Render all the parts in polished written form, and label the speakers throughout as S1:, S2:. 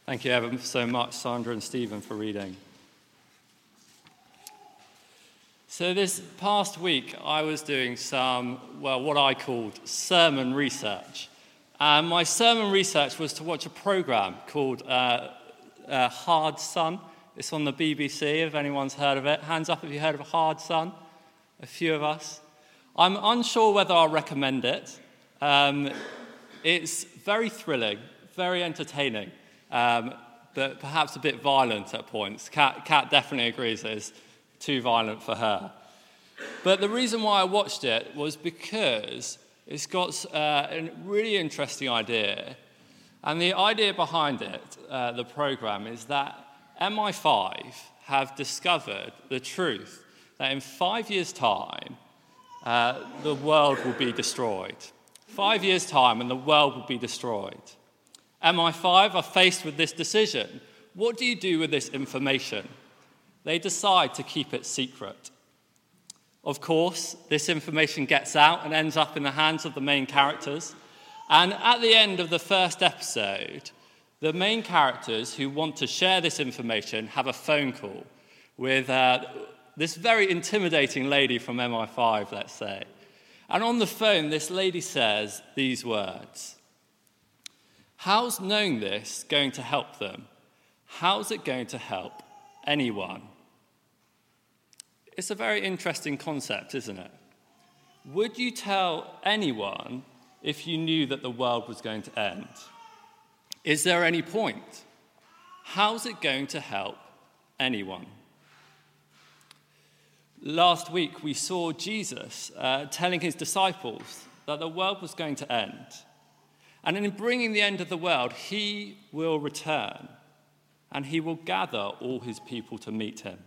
S1: Thank you ever so much, Sandra and Stephen, for reading. So this past week, I was doing what I called sermon research. And my sermon research was to watch a program called Hard Sun. It's on the BBC, if anyone's heard of it. Hands up if you heard of Hard Sun. A few of us. I'm unsure whether I'll recommend it. It's very thrilling, very entertaining. But perhaps a bit violent at points. Kat definitely agrees that it's too violent for her. But the reason why I watched it was because it's got a really interesting idea. And the idea behind it, the program, is that MI5 have discovered the truth that in 5 years' time, the world will be destroyed. 5 years' time and the world will be destroyed. MI5 are faced with this decision. What do you do with this information? They decide to keep it secret. Of course, this information gets out and ends up in the hands of the main characters. And at the end of the first episode, the main characters who want to share this information have a phone call with this very intimidating lady from MI5, let's say. And on the phone, this lady says these words: "How's knowing this going to help them? How's it going to help anyone?" It's a very interesting concept, isn't it? Would you tell anyone if you knew that the world was going to end? Is there any point? How's it going to help anyone? Last week, we saw Jesus telling his disciples that the world was going to end. And in bringing the end of the world, he will return, and he will gather all his people to meet him.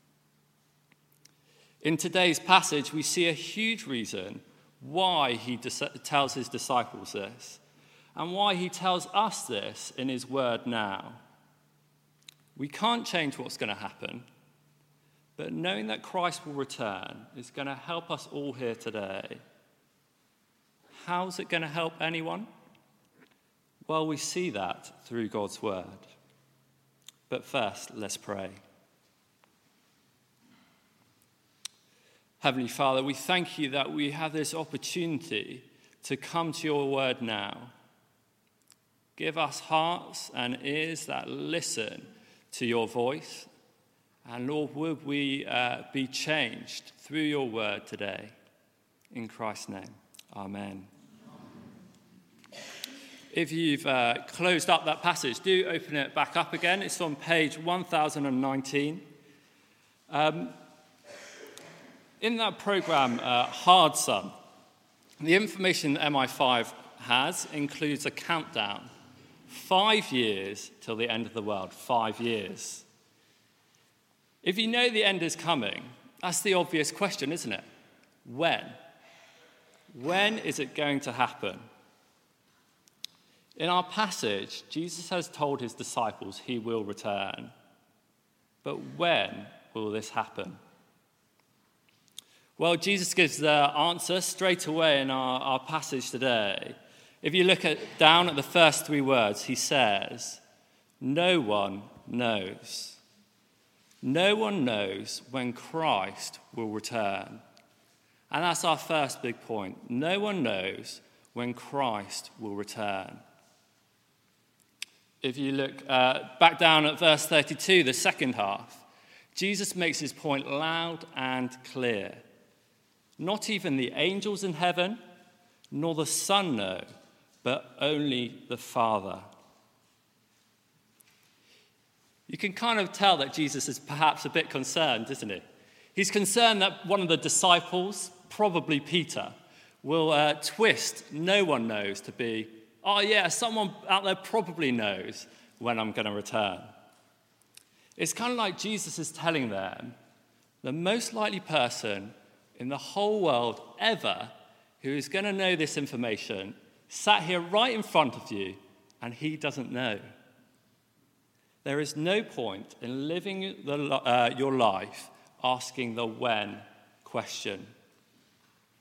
S1: In today's passage, we see a huge reason why he tells his disciples this, and why he tells us this in his word now. We can't change what's going to happen, but knowing that Christ will return is going to help us all here today. How's it going to help anyone? Well, we see that through God's word. But first, let's pray. Heavenly Father, we thank you that we have this opportunity to come to your word now. Give us hearts and ears that listen to your voice. And Lord, would we be changed through your word today. In Christ's name, amen. If you've closed up that passage, do open it back up again. It's on page 1019. In that program, Hard Sun, the information that MI5 has includes a countdown. 5 years till the end of the world. 5 years. If you know the end is coming, that's the obvious question, isn't it? When? When is it going to happen? In our passage, Jesus has told his disciples he will return. But when will this happen? Well, Jesus gives the answer straight away in our passage today. If you look down at the first three words, he says, "No one knows." No one knows when Christ will return. And that's our first big point. No one knows when Christ will return. If you look back down at verse 32, the second half, Jesus makes his point loud and clear. Not even the angels in heaven, nor the Son know, but only the Father. You can kind of tell that Jesus is perhaps a bit concerned, isn't he? He's concerned that one of the disciples, probably Peter, will twist "no one knows" to be, "Oh yeah, someone out there probably knows when I'm going to return." It's kind of like Jesus is telling them the most likely person in the whole world ever who is going to know this information sat here right in front of you, and he doesn't know. There is no point in living your life asking the when question.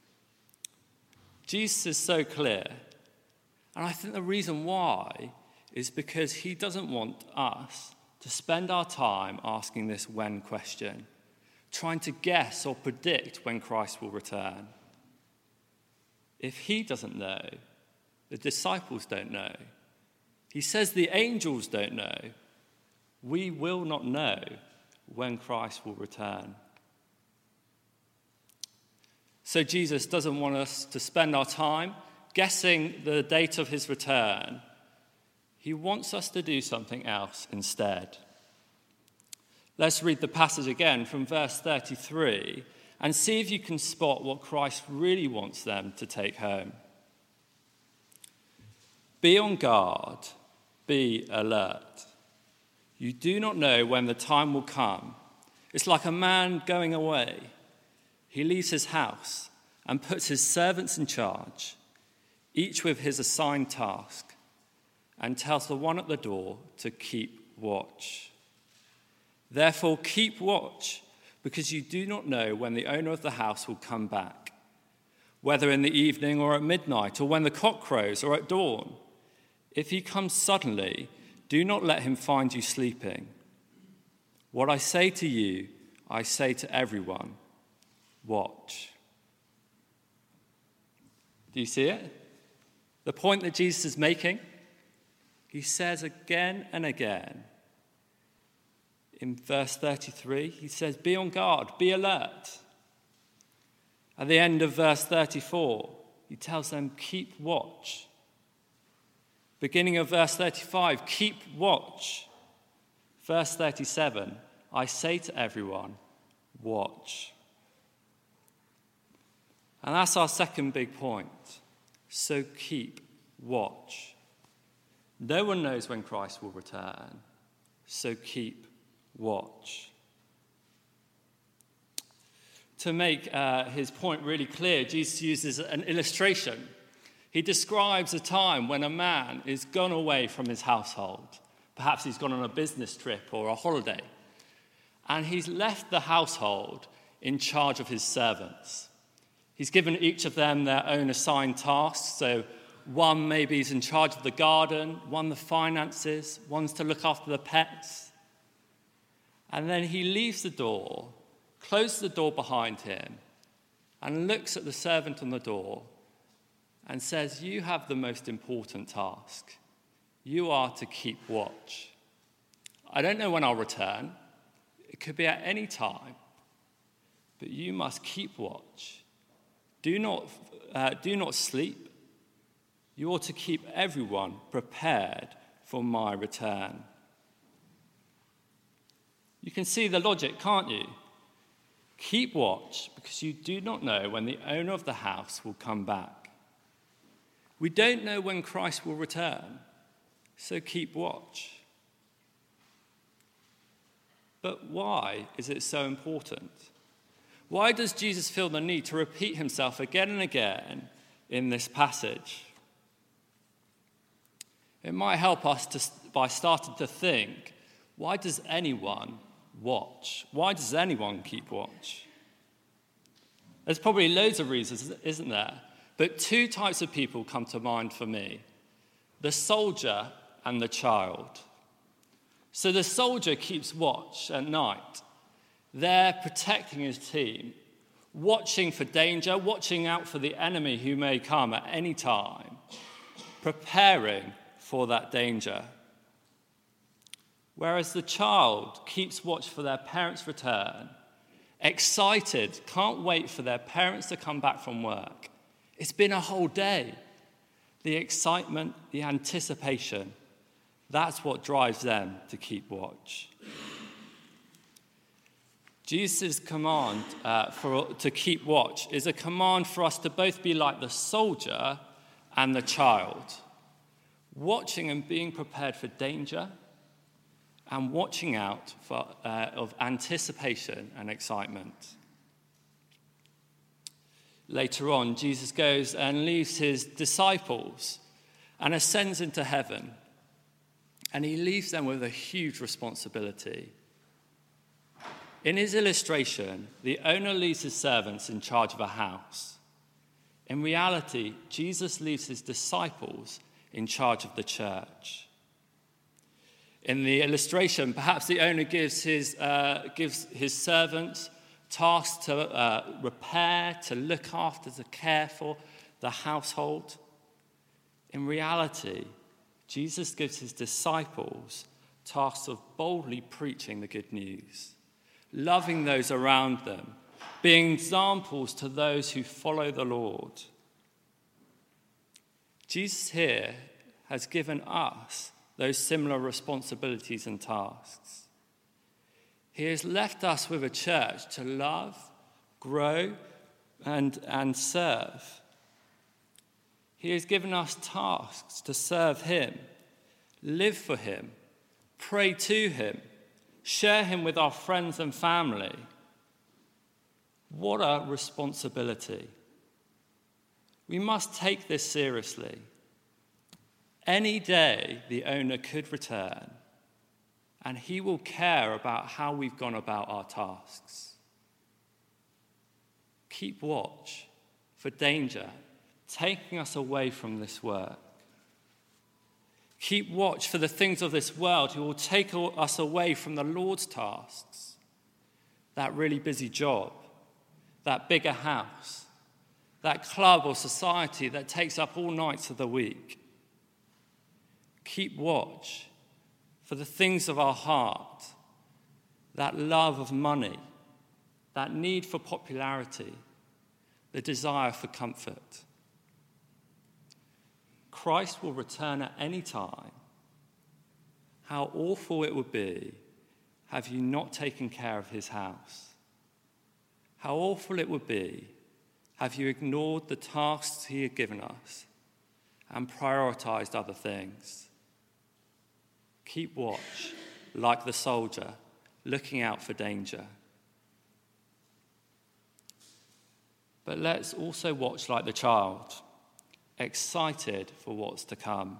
S1: Jesus is so clear, and I think the reason why is because he doesn't want us to spend our time asking this when question, trying to guess or predict when Christ will return. If he doesn't know, the disciples don't know. He says the angels don't know. We will not know when Christ will return. So Jesus doesn't want us to spend our time guessing the date of his return. He wants us to do something else instead. Let's read the passage again from verse 33 and see if you can spot what Christ really wants them to take home. Be on guard, be alert. You do not know when the time will come. It's like a man going away. He leaves his house and puts his servants in charge, each with his assigned task, and tells the one at the door to keep watch. Therefore, keep watch, because you do not know when the owner of the house will come back, whether in the evening or at midnight, or when the cock crows or at dawn. If he comes suddenly, do not let him find you sleeping. What I say to you, I say to everyone, watch. Do you see it? The point that Jesus is making? He says again and again. In verse 33, he says, be on guard, be alert. At the end of verse 34, he tells them, keep watch. Beginning of verse 35, keep watch. Verse 37, I say to everyone, watch. And that's our second big point. So keep watch. No one knows when Christ will return, so keep watch. To make his point really clear, Jesus uses an illustration. He describes a time when a man is gone away from his household. Perhaps he's gone on a business trip or a holiday, and he's left the household in charge of his servants. He's given each of them their own assigned tasks, so one maybe is in charge of the garden, one the finances, one's to look after the pets. And then he leaves the door, closes the door behind him, and looks at the servant on the door and says, you have the most important task. You are to keep watch. I don't know when I'll return. It could be at any time. But you must keep watch. Do not sleep. You ought to keep everyone prepared for my return. You can see the logic, can't you? Keep watch, because you do not know when the owner of the house will come back. We don't know when Christ will return, so keep watch. But why is it so important? Why does Jesus feel the need to repeat himself again and again in this passage? It might help us by starting to think, why does anyone watch? Why does anyone keep watch? There's probably loads of reasons, isn't there? But two types of people come to mind for me: the soldier and the child. So the soldier keeps watch at night. They're protecting his team, watching for danger, watching out for the enemy who may come at any time, preparing for that danger. Whereas the child keeps watch for their parents' return, excited, can't wait for their parents to come back from work. It's been a whole day. The excitement, the anticipation, that's what drives them to keep watch. Jesus' command to keep watch is a command for us to both be like the soldier and the child, watching and being prepared for danger, and watching out of anticipation and excitement. Later on, Jesus goes and leaves his disciples and ascends into heaven. And he leaves them with a huge responsibility. In his illustration, the owner leaves his servants in charge of a house. In reality, Jesus leaves his disciples in charge of the church. In the illustration, perhaps the owner gives his servants tasks to repair, to look after, to care for the household. In reality, Jesus gives his disciples tasks of boldly preaching the good news, loving those around them, being examples to those who follow the Lord. Jesus here has given us those similar responsibilities and tasks. He has left us with a church to love, grow, and serve. He has given us tasks to serve him, live for him, pray to him, share him with our friends and family. What a responsibility. We must take this seriously. Any day the owner could return, and he will care about how we've gone about our tasks. Keep watch for danger taking us away from this work. Keep watch for the things of this world who will take us away from the Lord's tasks. That really busy job, that bigger house, that club or society that takes up all nights of the week. Keep watch for the things of our heart, that love of money, that need for popularity, the desire for comfort. Christ will return at any time. How awful it would be have you not taken care of his house. How awful it would be have you ignored the tasks he had given us and prioritized other things. Keep watch, like the soldier, looking out for danger. But let's also watch like the child, excited for what's to come.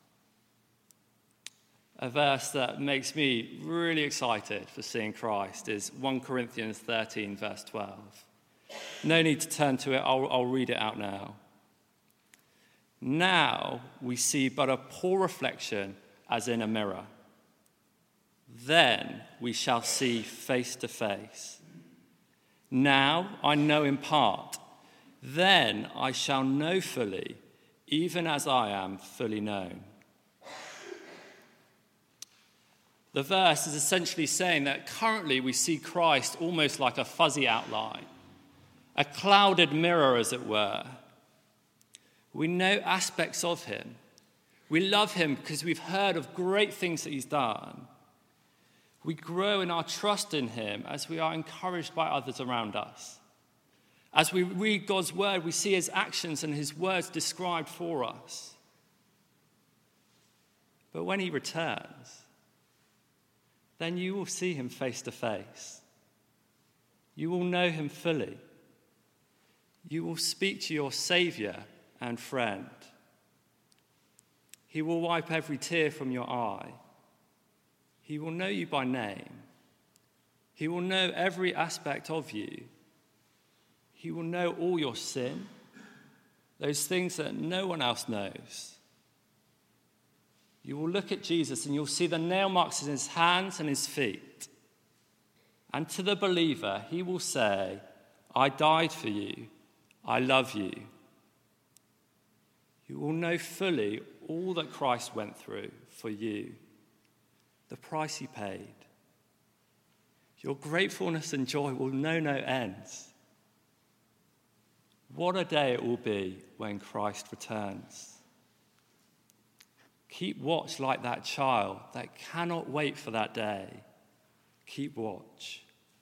S1: A verse that makes me really excited for seeing Christ is 1 Corinthians 13, verse 12. No need to turn to it, I'll read it out now. Now we see but a poor reflection as in a mirror. Then we shall see face to face. Now I know in part. Then I shall know fully, even as I am fully known. The verse is essentially saying that currently we see Christ almost like a fuzzy outline, a clouded mirror, as it were. We know aspects of him. We love him because we've heard of great things that he's done. We grow in our trust in him as we are encouraged by others around us. As we read God's word, we see his actions and his words described for us. But when he returns, then you will see him face to face. You will know him fully. You will speak to your Savior and friend. He will wipe every tear from your eye. He will know you by name. He will know every aspect of you. He will know all your sin, those things that no one else knows. You will look at Jesus and you'll see the nail marks in his hands and his feet. And to the believer, he will say, I died for you. I love you. You will know fully all that Christ went through for you, the price he paid. Your gratefulness and joy will know no ends. What a day it will be when Christ returns. Keep watch like that child that cannot wait for that day. Keep watch.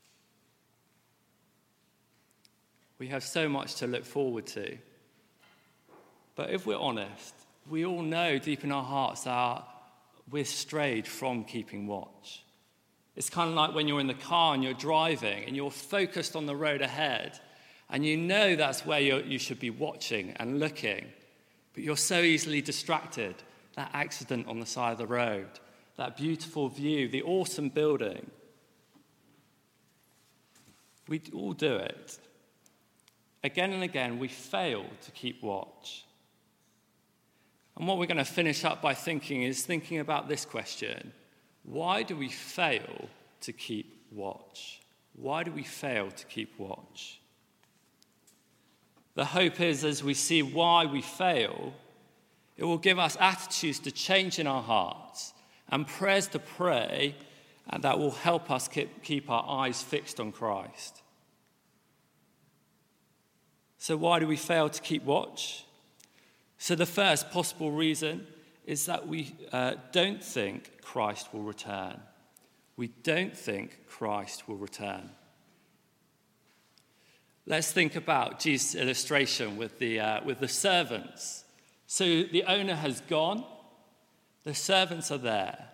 S1: We have so much to look forward to. But if we're honest, we all know deep in our hearts that we're strayed from keeping watch. It's kind of like when you're in the car and you're driving and you're focused on the road ahead and you know that's where you should be watching and looking, but you're so easily distracted. That accident on the side of the road, that beautiful view, the awesome building. We all do it. Again and again, we fail to keep watch. And what we're going to finish up by thinking about this question. Why do we fail to keep watch? Why do we fail to keep watch? The hope is, as we see why we fail, it will give us attitudes to change in our hearts and prayers to pray, and that will help us keep our eyes fixed on Christ. So why do we fail to keep watch? So the first possible reason is that we don't think Christ will return. We don't think Christ will return. Let's think about Jesus' illustration with the servants. So the owner has gone, the servants are there.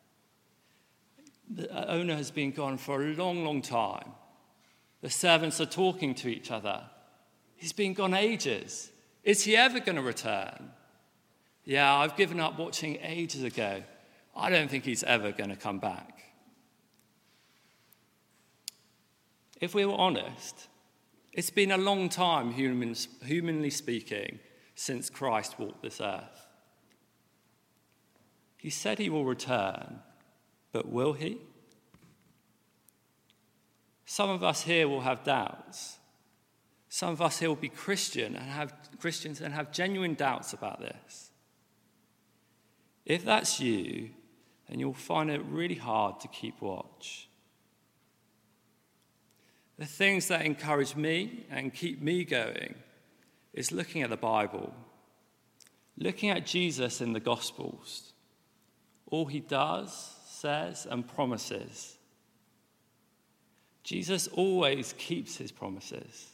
S1: The owner has been gone for a long, long time. The servants are talking to each other. He's been gone ages. Is he ever going to return? Yeah, I've given up watching ages ago. I don't think he's ever going to come back. If we were honest, it's been a long time, humanly speaking, since Christ walked this earth. He said he will return, but will he? Some of us here will have doubts. Some of us here will be Christians and have genuine doubts about this. If that's you, then you'll find it really hard to keep watch. The things that encourage me and keep me going is looking at the Bible, looking at Jesus in the Gospels, all he does, says, and promises. Jesus always keeps his promises.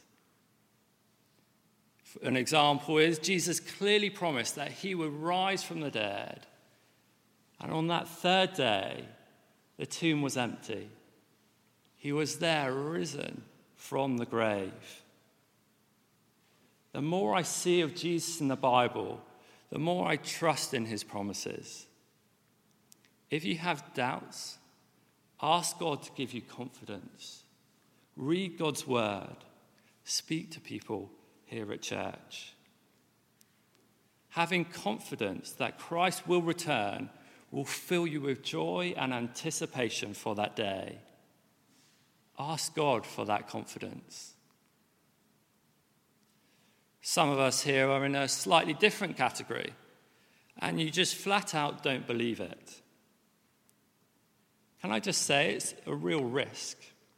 S1: An example is Jesus clearly promised that he would rise from the dead, and on that third day, the tomb was empty. He was there, risen from the grave. The more I see of Jesus in the Bible, the more I trust in his promises. If you have doubts, ask God to give you confidence. Read God's word. Speak to people here at church. Having confidence that Christ will return will fill you with joy and anticipation for that day. Ask God for that confidence. Some of us here are in a slightly different category, and you just flat out don't believe it. Can I just say it's a real risk?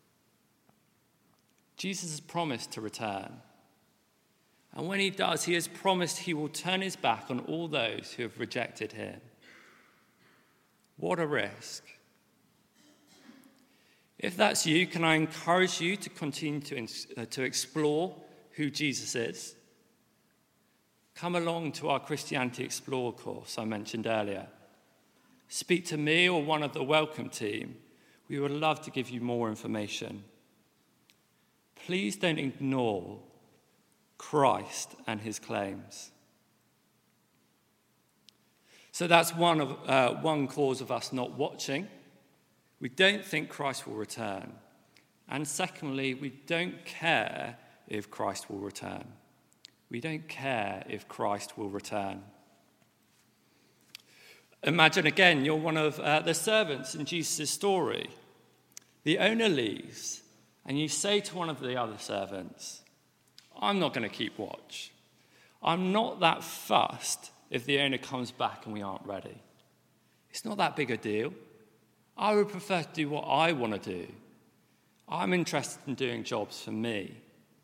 S1: Jesus has promised to return. And when he does, he has promised he will turn his back on all those who have rejected him. What a risk. If that's you, can I encourage you to continue to explore who Jesus is? Come along to our Christianity Explorer course I mentioned earlier. Speak to me or one of the welcome team. We would love to give you more information. Please don't ignore Christ and his claims. So that's one cause of us not watching. We don't think Christ will return. And secondly, we don't care if Christ will return. We don't care if Christ will return. Imagine again, you're one of the servants in Jesus' story. The owner leaves, and you say to one of the other servants, I'm not going to keep watch. I'm not that fussed if the owner comes back and we aren't ready. It's not that big a deal. I would prefer to do what I want to do. I'm interested in doing jobs for me.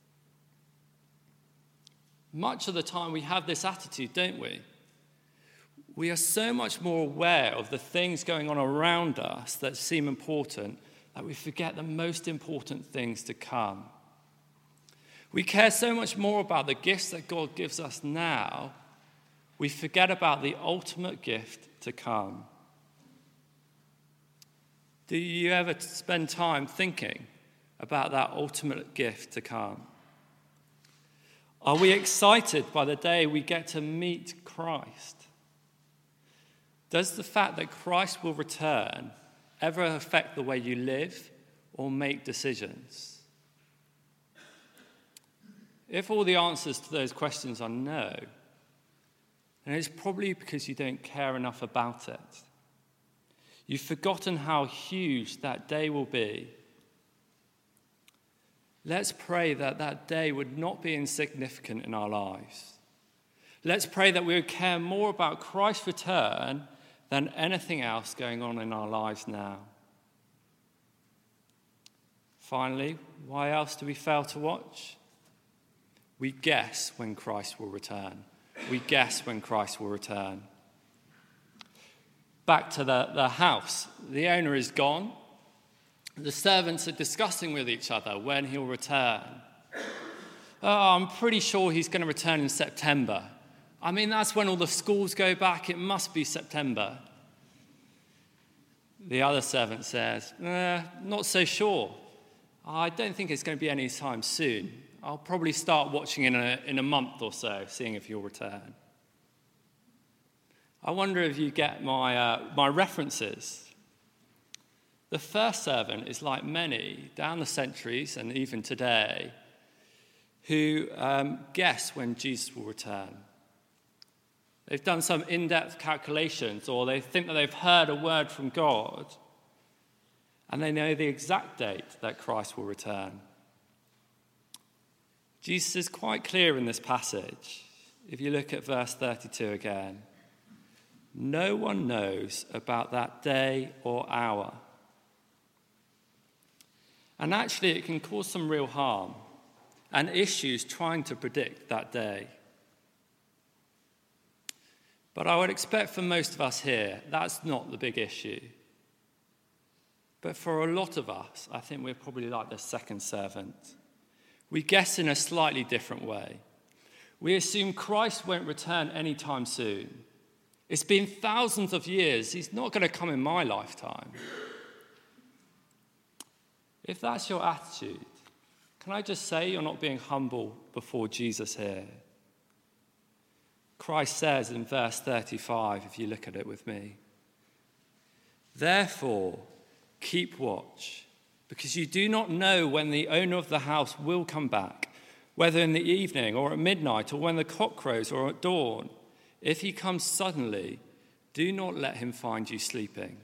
S1: Much of the time we have this attitude, don't we? We are so much more aware of the things going on around us that seem important that we forget the most important things to come. We care so much more about the gifts that God gives us now, we forget about the ultimate gift to come. Do you ever spend time thinking about that ultimate gift to come? Are we excited by the day we get to meet Christ? Does the fact that Christ will return ever affect the way you live or make decisions? If all the answers to those questions are no, then it's probably because you don't care enough about it. You've forgotten how huge that day will be. Let's pray that that day would not be insignificant in our lives. Let's pray that we would care more about Christ's return than anything else going on in our lives now. Finally, why else do we fail to watch? We guess when Christ will return. We guess when Christ will return. Back to the house. The owner is gone. The servants are discussing with each other when he'll return. Oh, I'm pretty sure he's going to return in September. I mean, that's when all the schools go back. It must be September. The other servant says, not so sure. I don't think it's going to be any time soon. I'll probably start watching in a month or so, seeing if he'll return. I wonder if you get my references. The first servant is like many down the centuries and even today who guess when Jesus will return. They've done some in-depth calculations, or they think that they've heard a word from God, and they know the exact date that Christ will return. Jesus is quite clear in this passage. If you look at verse 32 again, no one knows about that day or hour. And actually, it can cause some real harm and issues trying to predict that day. But I would expect for most of us here, that's not the big issue. But for a lot of us, I think we're probably like the second servant. We guess in a slightly different way. We assume Christ won't return anytime soon. It's been thousands of years. He's not going to come in my lifetime. If that's your attitude, can I just say you're not being humble before Jesus here? Christ says in verse 35, if you look at it with me, therefore, keep watch, because you do not know when the owner of the house will come back, whether in the evening or at midnight or when the cock crows or at dawn. If he comes suddenly, do not let him find you sleeping.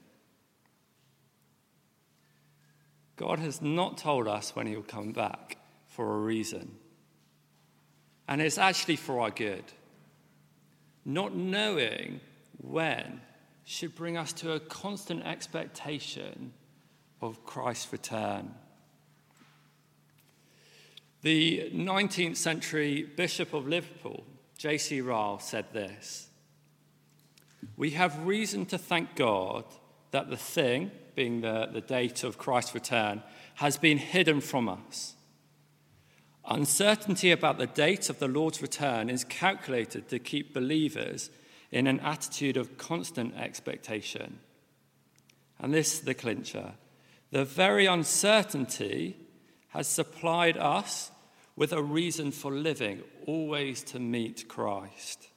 S1: God has not told us when he'll come back for a reason. And it's actually for our good. Not knowing when should bring us to a constant expectation of Christ's return. The 19th century Bishop of Liverpool, J.C. Ryle, said this: we have reason to thank God that the thing, being the date of Christ's return, has been hidden from us. Uncertainty about the date of the Lord's return is calculated to keep believers in an attitude of constant expectation. And this is the clincher. The very uncertainty has supplied us with a reason for living, always to meet Christ.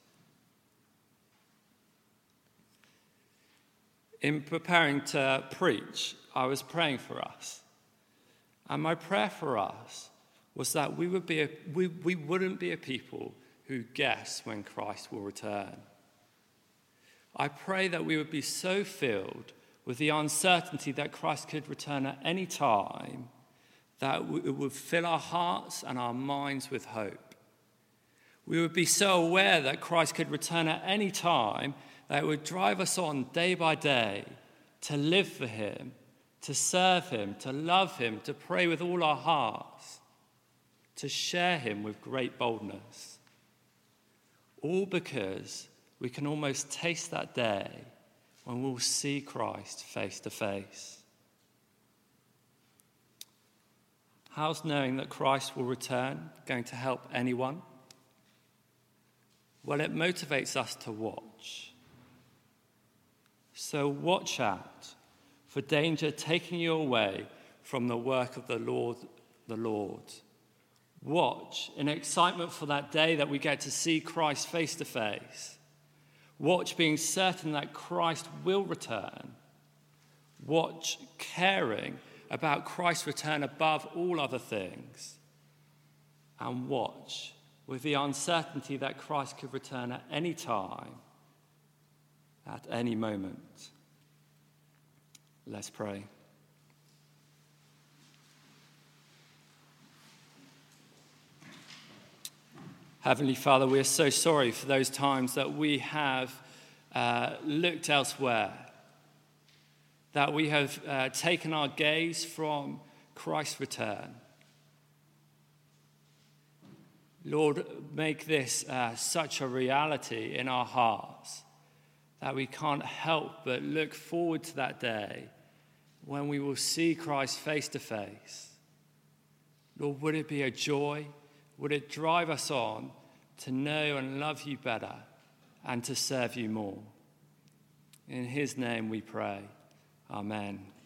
S1: In preparing to preach, I was praying for us. And my prayer for us was that we wouldn't be a people who guess when Christ will return. I pray that we would be so filled with the uncertainty that Christ could return at any time that it would fill our hearts and our minds with hope. We would be so aware that Christ could return at any time that it would drive us on day by day to live for him, to serve him, to love him, to pray with all our hearts, to share him with great boldness. All because we can almost taste that day when we'll see Christ face to face. How's knowing that Christ will return going to help anyone? Well, it motivates us to watch. So watch out for danger taking you away from the work of the Lord. Watch in excitement for that day that we get to see Christ face to face. Watch being certain that Christ will return. Watch caring about Christ's return above all other things. And watch with the uncertainty that Christ could return at any time, at any moment. Let's pray. Heavenly Father, we are so sorry for those times that we have looked elsewhere, that we have taken our gaze from Christ's return. Lord, make this such a reality in our hearts that we can't help but look forward to that day when we will see Christ face to face. Lord, would it be a joy? Would it drive us on to know and love you better and to serve you more? In his name we pray. Amen.